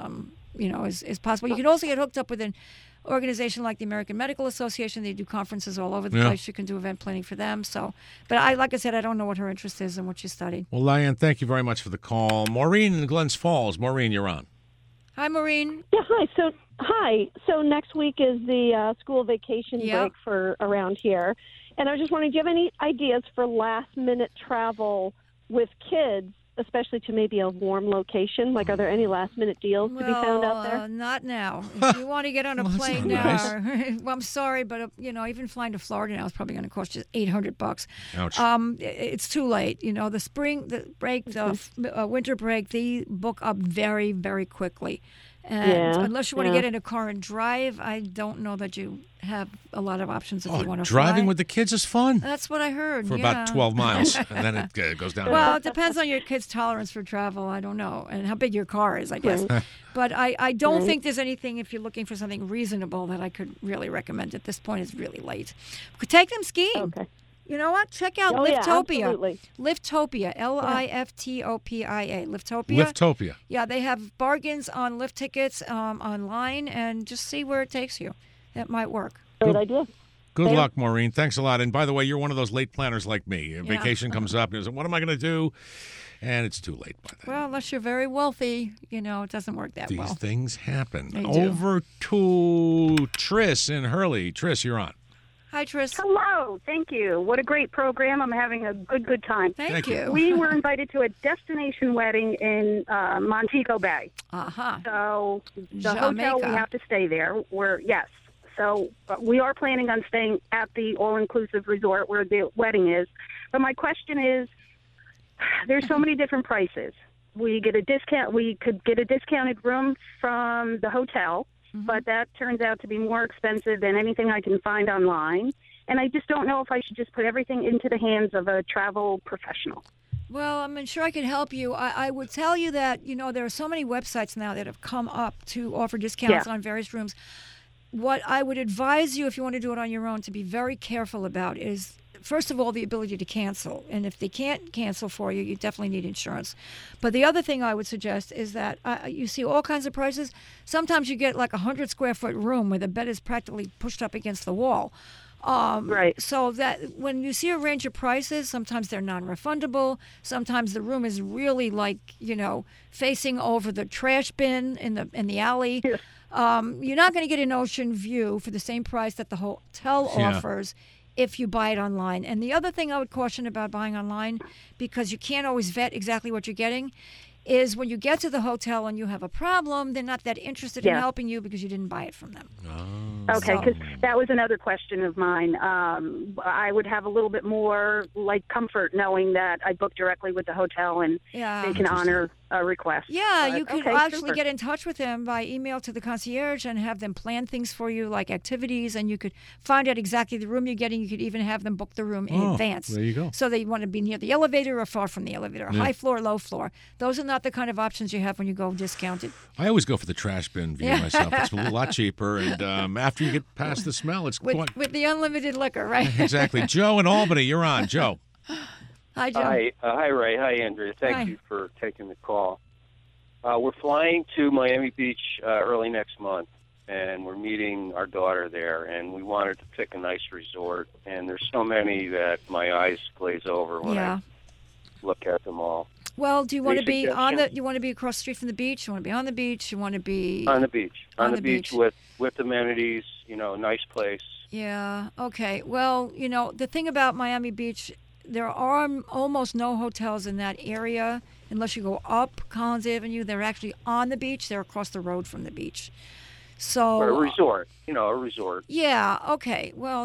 is possible. You can also get hooked up with an organization like the American Medical Association. They do conferences all over the place. You can do event planning for them. So, but like I said, I don't know what her interest is and what she studied. Well, Leanne, thank you very much for the call. Maureen in Glens Falls. Maureen, you're on. Hi, Maureen. Yeah, hi. So next week is the school vacation break for around here. And I was just wondering, do you have any ideas for last-minute travel with kids, especially to maybe a warm location? Like, are there any last-minute deals to be found out there? Not now. If you want to get on a plane now, nice. well, I'm sorry, but even flying to Florida now is probably going to cost you $800. Ouch. It's too late. The spring, the break, the winter break, they book up very, very quickly. And unless you want to get in a car and drive, I don't know that you have a lot of options if you want to driving fly. with the kids is fun. That's what I heard. For about 12 miles, and then it goes down. Well, it depends on your kid's tolerance for travel. I don't know, and how big your car is, I guess. But I don't think there's anything, if you're looking for something reasonable, that I could really recommend at this point. It's really late. Take them skiing. Okay. You know what? Check out Liftopia. Liftopia, Liftopia. Liftopia. Yeah, they have bargains on lift tickets online, and just see where it takes you. That might work. Great idea. Good luck, Maureen. Thanks a lot. And by the way, you're one of those late planners like me. Vacation comes up, and you say, what am I going to do? And it's too late by then. Well, unless you're very wealthy, it doesn't work that well. These things happen. They do. Over to Tris in Hurley. Tris, you're on. Hi, Tris. Hello. Thank you. What a great program. I'm having a good time. Thank you. We were invited to a destination wedding in Montego Bay. Uh-huh. So the Jamaica. hotel, we have to stay there. So we are planning on staying at the all-inclusive resort where the wedding is. But my question is, there's so many different prices. we get a discount. We could get a discounted room from the hotel, but that turns out to be more expensive than anything I can find online. And I just don't know if I should just put everything into the hands of a travel professional. Well, I'm sure I can help you. I would tell you that, there are so many websites now that have come up to offer discounts on various rooms. What I would advise you, if you want to do it on your own, to be very careful about is, first of all, the ability to cancel. And if they can't cancel for you, you definitely need insurance. But the other thing I would suggest is that you see all kinds of prices. Sometimes you get like a 100-square-foot room where the bed is practically pushed up against the wall. Right. So that when you see a range of prices, sometimes they're non-refundable. Sometimes the room is really facing over the trash bin in the alley. Yes. You're not going to get an ocean view for the same price that the hotel offers if you buy it online. And the other thing I would caution about buying online, because you can't always vet exactly what you're getting, is when you get to the hotel and you have a problem, they're not that interested in helping you because you didn't buy it from them. Okay, because that was another question of mine. I would have a little bit more comfort knowing that I booked directly with the hotel and they can honor a request. Yeah, but, you could actually get in touch with them by email to the concierge and have them plan things for you, like activities, and you could find out exactly the room you're getting. You could even have them book the room in advance. There you go. So they want to be near the elevator or far from the elevator, high floor, low floor. Those are not the kind of options you have when you go discounted. I always go for the trash bin view myself. It's a lot cheaper, and after you get past the smell, it's with the unlimited liquor, right? Exactly. Joe in Albany, you're on. Joe. Hi, Joe. Hi, Ray. Hi, Andrea. Thank you for taking the call. We're flying to Miami Beach early next month, and we're meeting our daughter there, and we wanted to pick a nice resort, and there's so many that my eyes glaze over when I look at them all. Well, do you want to be you want to be across the street from the beach? You want to be on the beach? You want to be on the beach? On the beach with amenities, nice place. Yeah. Okay. Well, the thing about Miami Beach, there are almost no hotels in that area unless you go up Collins Avenue. They're actually on the beach. They're across the road from the beach. So a resort, a resort. Yeah. Okay. Well,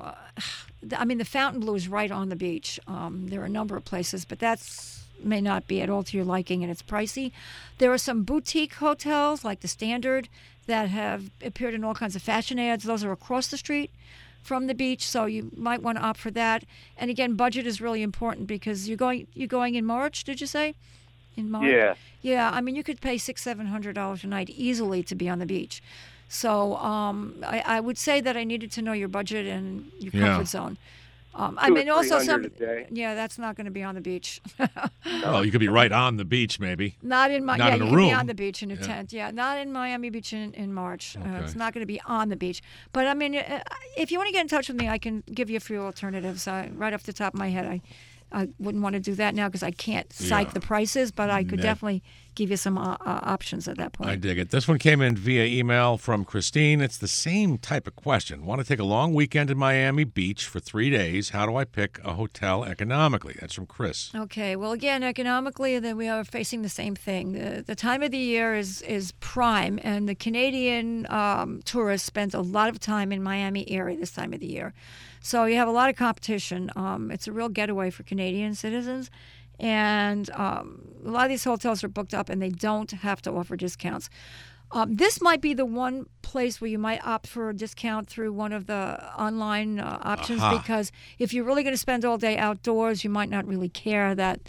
the Fontainebleau is right on the beach. There are a number of places, but may not be at all to your liking, and it's pricey. There are some boutique hotels like the Standard that have appeared in all kinds of fashion ads. Those are across the street from the beach, so you might want to opt for that. And again, budget is really important because you're going in March, did you say? In March? Yeah. Yeah, you could pay $600-700 a night easily to be on the beach. So I would say that I needed to know your budget and your comfort zone. Also that's not going to be on the beach. Oh, you could be right on the beach, maybe. Not in not in a you room. Could be on the beach in a tent. Yeah, not in Miami Beach in March. Okay. It's not going to be on the beach. But if you want to get in touch with me, I can give you a few alternatives. Right off the top of my head, I wouldn't want to do that now because I can't cite the prices, but I could definitely give you some options at that point. I dig it. This one came in via email from Christine. It's the same type of question. Want to take a long weekend in Miami Beach for 3 days. How do I pick a hotel economically? That's from Chris. Okay. Well, again, economically, then we are facing the same thing. The time of the year is prime, and the Canadian tourist spends a lot of time in Miami area this time of the year. So you have a lot of competition. It's a real getaway for Canadian citizens. And a lot of these hotels are booked up, and they don't have to offer discounts. This might be the one place where you might opt for a discount through one of the online options, because if you're really going to spend all day outdoors, you might not really care that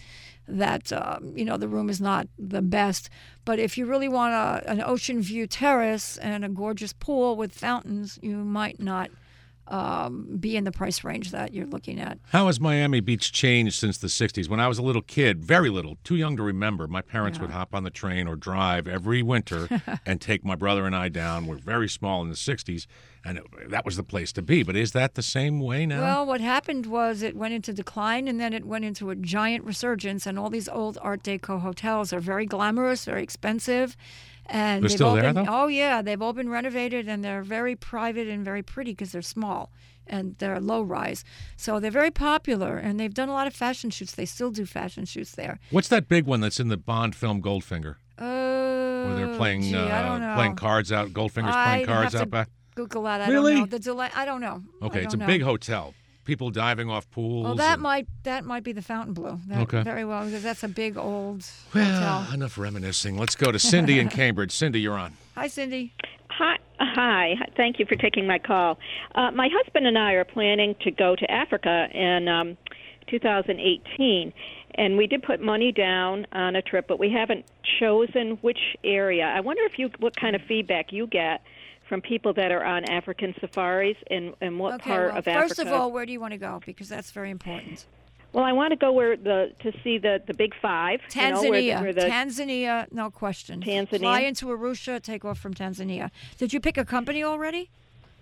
the room is not the best. But if you really want an ocean view terrace and a gorgeous pool with fountains, you might not be in the price range that you're looking at. How has Miami Beach changed since the 60s? When I was a little kid, very little, too young to remember, my parents would hop on the train or drive every winter and take my brother and I down. We're very small in the 60s, and that was the place to be. But is that the same way now? Well, what happened was it went into decline, and then it went into a giant resurgence, and all these old Art Deco hotels are very glamorous, very expensive. And they're still there, though? Oh, yeah. They've all been renovated, and they're very private and very pretty because they're small and they're low-rise. So they're very popular, and they've done a lot of fashion shoots. They still do fashion shoots there. What's that big one that's in the Bond film Goldfinger? Where they're playing playing cards out, Goldfinger's playing cards out back? Google that. Really? I don't know. The delay. I don't know. Okay, it's a big hotel. people diving off pools. Well, that might be the Fontainebleau. Okay. Very well, because that's a big old Well, hotel. enough reminiscing. Let's go to Cindy in Cambridge. Cindy, you're on. Hi, Cindy. Hi. Thank you for taking my call. My husband and I are planning to go to Africa in 2018, and we did put money down on a trip, but we haven't chosen which area. I wonder what kind of feedback you get from people that are on African safaris and what part of Africa. First of all, where do you want to go? Because that's very important. Well, I want to go to see the Big Five. Tanzania. Tanzania, no question. Tanzania. Fly into Arusha, take off from Tanzania. Did you pick a company already?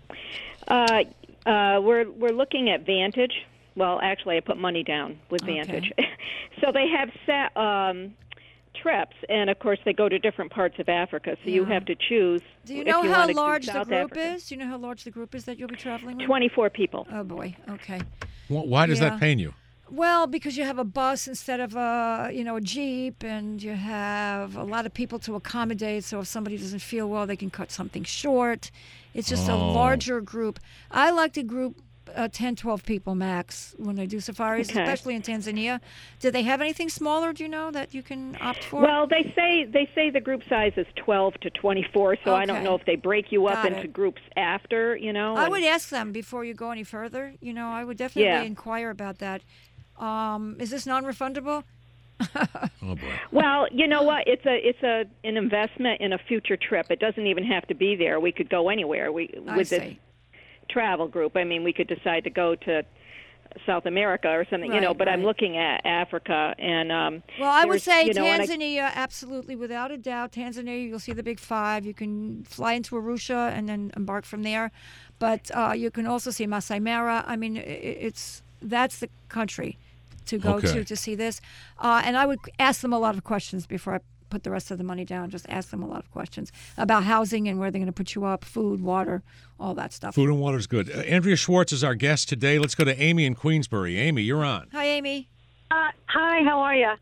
We're looking at Vantage. Well, actually, I put money down with Vantage. Okay. So they have set trips, and of course, they go to different parts of Africa. So you have to choose. Do you know how large the group Africa. is? Do you know how large the group is that you'll be traveling with? 24 people. Oh boy. Okay. Why does that pain you? Well, because you have a bus instead of a Jeep, and you have a lot of people to accommodate. So if somebody doesn't feel well, they can cut something short. It's just a larger group. I like to group 10, 12 people max when they do safaris, especially in Tanzania. Do they have anything smaller, do you know, that you can opt for? Well, they say the group size is 12 to 24, so I don't know if they break you up into groups after, I would ask them before you go any further. I would definitely inquire about that. Is this non-refundable? Oh boy. Well, you know what? It's an investment in a future trip. It doesn't even have to be there. We could go anywhere. With this travel group. I mean, we could decide to go to South America or something, but I'm looking at Africa and well, I would say Tanzania, absolutely, without a doubt. Tanzania, you'll see the Big Five. You can fly into Arusha and then embark from there. But you can also see Masai Mara. I mean, that's the country to go to see this. And I would ask them a lot of questions before I put the rest of the money down. Just ask them a lot of questions about housing and where they're going to put you up, food, water, all that stuff. Food and water is good. Andrea Schwartz is our guest today. Let's go to Amy in Queensbury. Amy, you're on. Hi, Amy. Hi, how are you?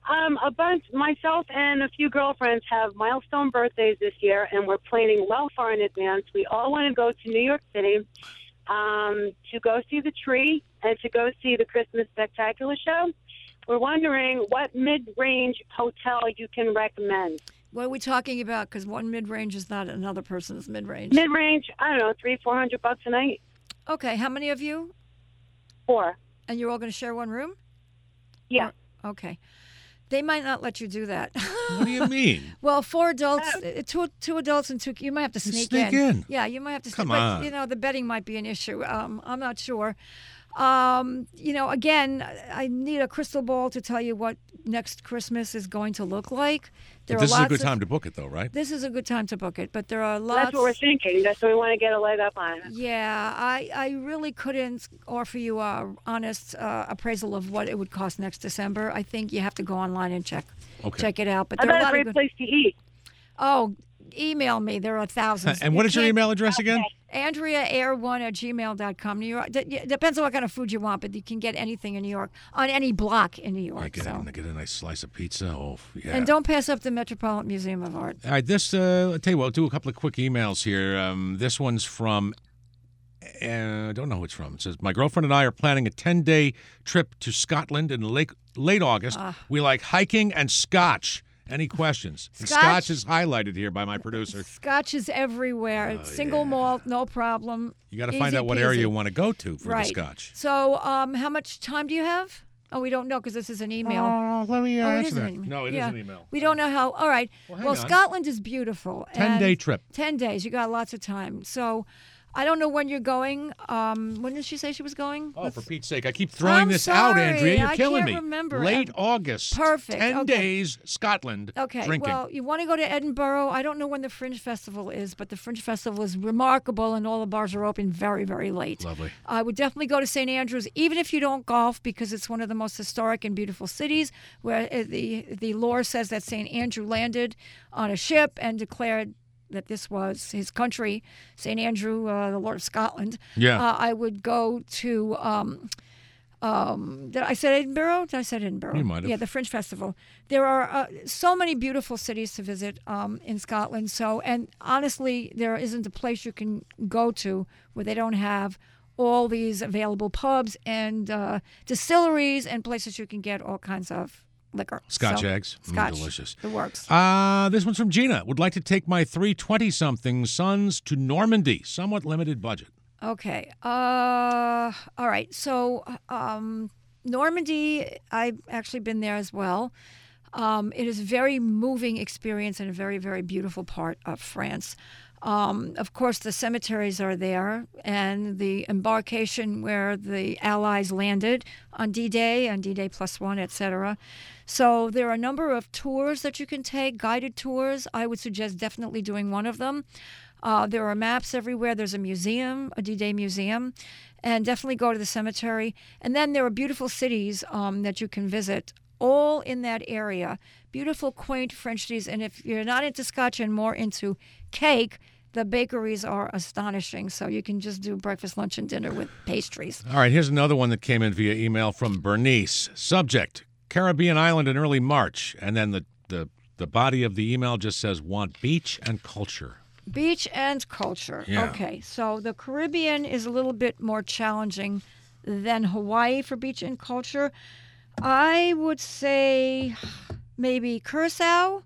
Myself and a few girlfriends have milestone birthdays this year, and we're planning well far in advance. We all want to go to New York City to go see the tree and to go see the Christmas Spectacular show. We're wondering what mid-range hotel you can recommend. What are we talking about? Because one mid-range is not another person's mid-range. Mid-range, I don't know, $300-$400 a night. Okay, how many of you? 4. And you're all going to share one room? Yeah. Okay. They might not let you do that. What do you mean? Well, 4 adults, two adults and 2. You might have to sneak in. Yeah, you might have to. Come on. But, the bedding might be an issue. I'm not sure. Again, I need a crystal ball to tell you what next Christmas is going to look like. This is a good time to book it, though, right? This is a good time to book it, but there are lots. That's what we're thinking. That's what we want to get a leg up on. Yeah, I really couldn't offer you a honest appraisal of what it would cost next December. I think you have to go online and check it out. But there are a great place to eat. Oh, email me. There are thousands. And what is your email address again? AndreaAir1@gmail.com. New York. Depends on what kind of food you want, but you can get anything in New York, on any block in New York. Get a nice slice of pizza. Oh, yeah. And don't pass up the Metropolitan Museum of Art. All right, I'll tell you what, I'll do a couple of quick emails here. This one's from, I don't know who it's from. It says, my girlfriend and I are planning a 10-day trip to Scotland in late August. We like hiking and scotch. Any questions? Scotch is highlighted here by my producer. Scotch is everywhere. It's single malt, no problem. You got to find out what area you want to go to for the scotch. So how much time do you have? Oh, we don't know because this is an email. Let me answer that. No, it is an email. We don't know how. All right. Well, Scotland is beautiful. 10-day trip. 10 days. You got lots of time. So I don't know when you're going. When did she say she was going? Oh, for Pete's sake. I keep throwing this out, Andrea. You're killing me. I can't remember. Late August. Perfect. 10 days, Scotland, drinking. Well, you want to go to Edinburgh. I don't know when the Fringe Festival is, but the Fringe Festival is remarkable, and all the bars are open very, very late. Lovely. I would definitely go to St. Andrews, even if you don't golf, because it's one of the most historic and beautiful cities, where the lore says that St. Andrew landed on a ship and declared that this was his country, St. Andrew, the Lord of Scotland. Yeah. I would go to, did I say Edinburgh? Did I say Edinburgh? You might have. Yeah, the Fringe Festival. There are so many beautiful cities to visit in Scotland. And honestly, there isn't a place you can go to where they don't have all these available pubs and distilleries and places you can get all kinds of liquor. Scotch So, eggs. Scotch. Delicious. It works. This one's from Gina. Would like to take my 3 20-something sons to Normandy. Somewhat limited budget. Okay. All right. So Normandy, I've actually been there as well. It is a very moving experience and a very, very beautiful part of France. Of course, the cemeteries are there, and the embarkation where the Allies landed on D-Day, on D-Day +1, etc. So there are a number of tours that you can take, guided tours. I would suggest definitely doing one of them. There are maps everywhere. There's a museum, a D-Day museum, and definitely go to the cemetery. And then there are beautiful cities that you can visit, all in that area. Beautiful, quaint French cities. And if you're not into Scotch and more into cake, the bakeries are astonishing. So you can just do breakfast, lunch, and dinner with pastries. All right, here's another one that came in via email from Bernice. Subject, Caribbean island in early March. And then the body of the email just says, want beach and culture. Beach and culture. Yeah. Okay, so the Caribbean is a little bit more challenging than Hawaii for beach and culture. I would say maybe Curacao,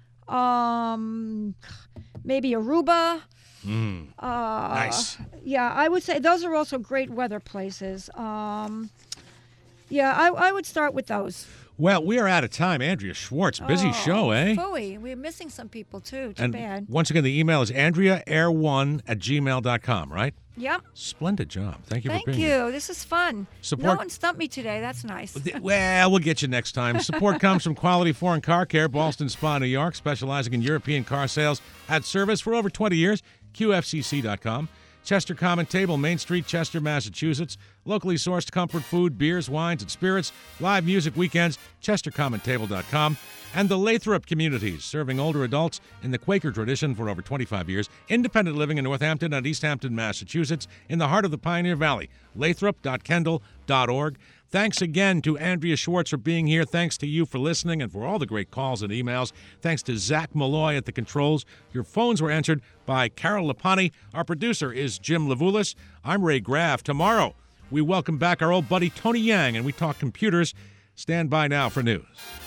maybe Aruba. Nice. Yeah, I would say those are also great weather places. I would start with those. Well, we are out of time. Andrea Schwartz, busy show, eh? Phooey. We're missing some people, too. Too And bad. once again, the email is AndreaAir1@gmail.com, right? Yep. Splendid job. Thank you for Thank being here. you. This is fun. Support- No one stumped me today. That's nice. Well, we'll get you next time. Support comes from Quality Foreign Car Care, Ballston Spa, New York, specializing in European car sales at service for over 20 years. QFCC.com. Chester Common Table, Main Street, Chester, Massachusetts. Locally sourced comfort food, beers, wines, and spirits. Live music weekends, ChesterCommonTable.com. And the Lathrop Communities, serving older adults in the Quaker tradition for over 25 years. Independent living in Northampton and East Hampton, Massachusetts, in the heart of the Pioneer Valley. Lathrop.kendall.org. Thanks again to Andrea Schwartz for being here. Thanks to you for listening and for all the great calls and emails. Thanks to Zach Malloy at the controls. Your phones were answered by Carol Lapani. Our producer is Jim Levulis. I'm Ray Graff. Tomorrow, we welcome back our old buddy Tony Yang, and we talk computers. Stand by now for news.